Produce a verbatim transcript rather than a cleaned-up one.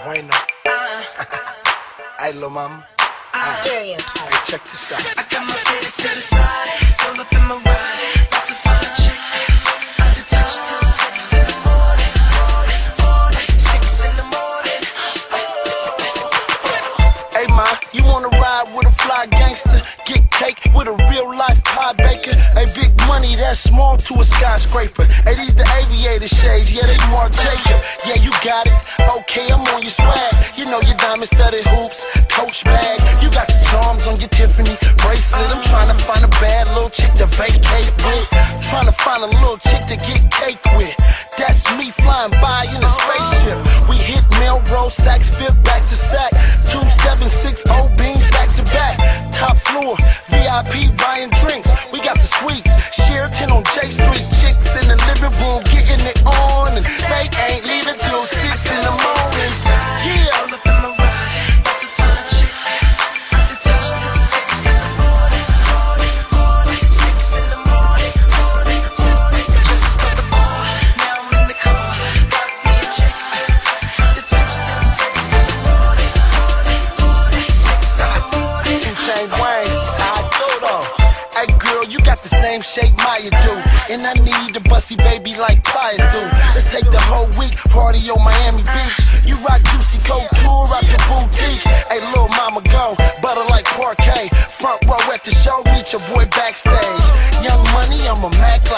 Bueno. Ay, lo mama. Stereotype. Hey, check this out. I got my fitted to the side, roll up in my ride, about to find a chick, about to touch till six in the morning, morning, morning, six in the morning. Hey, ma, you wanna ride with a fly gangster? Get cake with a real life pie baker. Hey, big money that's small to a skyscraper. Hey, these the aviator shades, yeah, they Marc Jacob. Yeah, you got it. Okay, I'm on your swag. You know your diamond studded hoops, Coach bag. You got the charms on your Tiffany bracelet. I'm trying to find a bad little chick to vacate with. I'm trying to find a little chick to get cake with. That's me flying by in a spaceship. We hit Melrose, Saks Fifth, back to sack. Two seven six O beams back to back. Top floor, V I P buying drinks. We got the suites, Sheraton on J Street. Chicks in the living room getting it on, and they ain't leaving till six in the morning. Yeah. Roll up in my ride, about to find a chick, about to touch till six in the morning, morning, morning, six in the morning, morning, morning. Just spent the bar, now I'm in the car, got me a chick, about to touch till six in the morning, morning, morning, six in the morning. Two Chain Wayne, that's how I do though. Hey girl, you got the same shape Maya do, and I need a bussy baby like Pliers do. Let's take the whole week, party on Miami Beach. You rock Juicy Couture, rock the boutique. Hey, little mama go, butter like parquet. Front row at the show, meet your boy backstage. Young Money, I'm a Mac